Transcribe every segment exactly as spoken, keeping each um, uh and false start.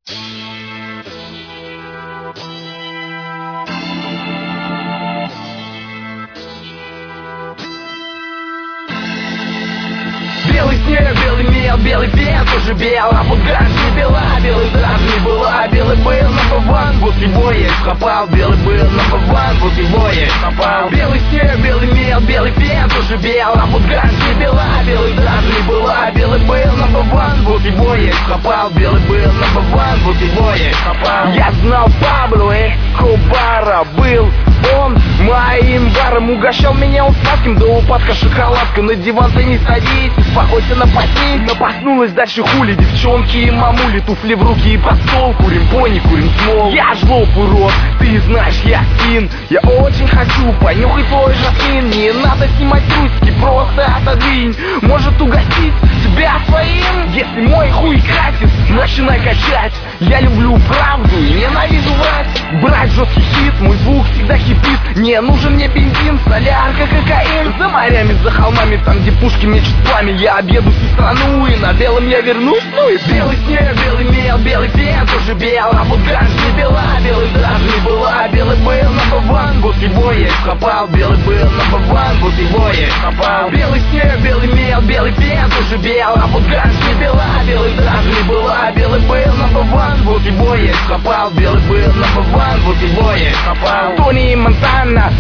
Белый снег, белый мел, белый пен тоже бел, а вот гранж не бела, белый драж не была, белый был number one, вот его я ископал, белый был number one, вот его я ископал. Белый снег, белый мел, белый пен тоже бел, а вот гранж не бела, белый драж не была, белый был number one, вот его я ископал, белый был number one, вот его я ископал. Я знал Пабло Эскобара, был он моим баром, угощал меня он сладким до упадка шоколадка. На диван ты не садись, успокойся на постель. Но проснулась дальше хули, девчонки и мамули, туфли в руки и под стол, курим пони, курим смол. Я жлоб, урод, ты знаешь, я син. Я очень хочу понюхать твой жасмин. Не надо снимать трусики, просто отодвинь. Может угостить тебя своим, если мой хуй красит, начинай качать. Я люблю правду и ненавижу врать. Брать жесткий хит, мой звук всегда хипит. Не нужен мне бензин, солярка, кокаин. За морями, за холмами, там где пушки мечут пламя. Я объеду всю страну и на белом я вернусь. Ну и белый снег, белый мел, белый пен тоже бел, а вот гранж не бела, белый драж не была, белый был number one, вот его я ископал, белый был number one, вот его я ископал. Белый снег, белый мел, белый пен тоже бел, а вот гранж не бела, белый драж не была, белый был number one, вот его я ископал, белый был number one, вот его я ископал. Тони Монтана,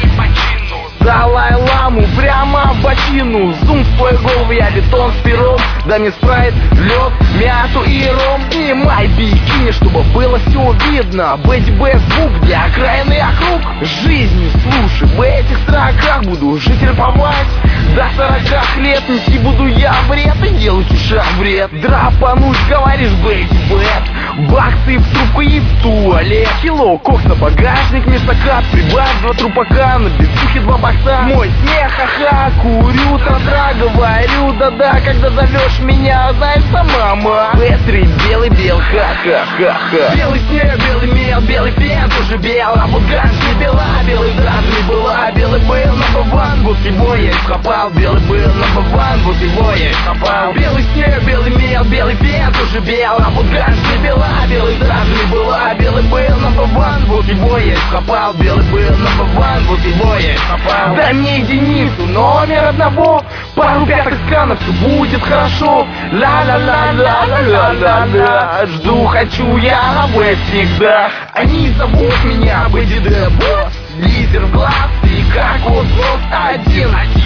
Далай-ламу прямо в бочину. Зум в твою голову, я бетон с пером. Дай мне спрайт, лед, мяту и ром. Снимай бикини, чтобы было все видно. Бэдди Бэ звук для окраины округ. Жизнь, слушай, в этих строках буду жить, рэповать. До сорока лет нести буду я вред и делать уша вред. Драпануть, говоришь, Бэдди Бэ. Баксы в трубку и в туалет. Кило кокса, багажник, мешакат. Прибавь два трупака, на бицухе два бакса. Мой смех, ха-ха, курю, та-та, говорю, да-да, когда зовешь меня, знаешь, сама, Петри, белый бел, ха-ха-ха-ха. Белый снег, белый мел, белый пен тоже бел, а вот гранж не бела, белый драж не была, белый был number one, вот его я ископал, белый был number one, вот его я ископал. Белый снег, белый мел, белый пен тоже бел, а вот гранж не бела, белый драж не была, белый был number one, вот его я ископал, белый был number one, вот его я ископал. Дай мне единицу, номер одного, пару пятых сканов, все будет хорошо. Ла-ла-ла-ла-ла-ла-ла-ла. Жду, хочу я АВ всегда. Они зовут меня Бэдди Бэ Босс. Лизер в глаз и как вот один.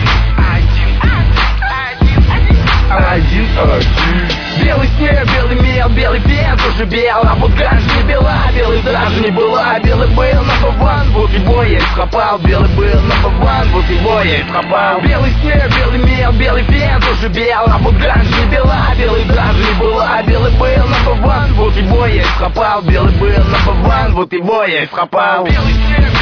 Один, один. Белый снег, белый мел, белый пен тоже бел, а вот гранж не бела, белый драж не была, белый был number one, вот его я ископал, белый был number one, вот его я ископал. Белый снег, белый мел, белый пен тоже бел, а вот гранж не бела, белый драж не была, белый был number one, вот его я ископал, белый был number one, вот его я ископал. Белый снег,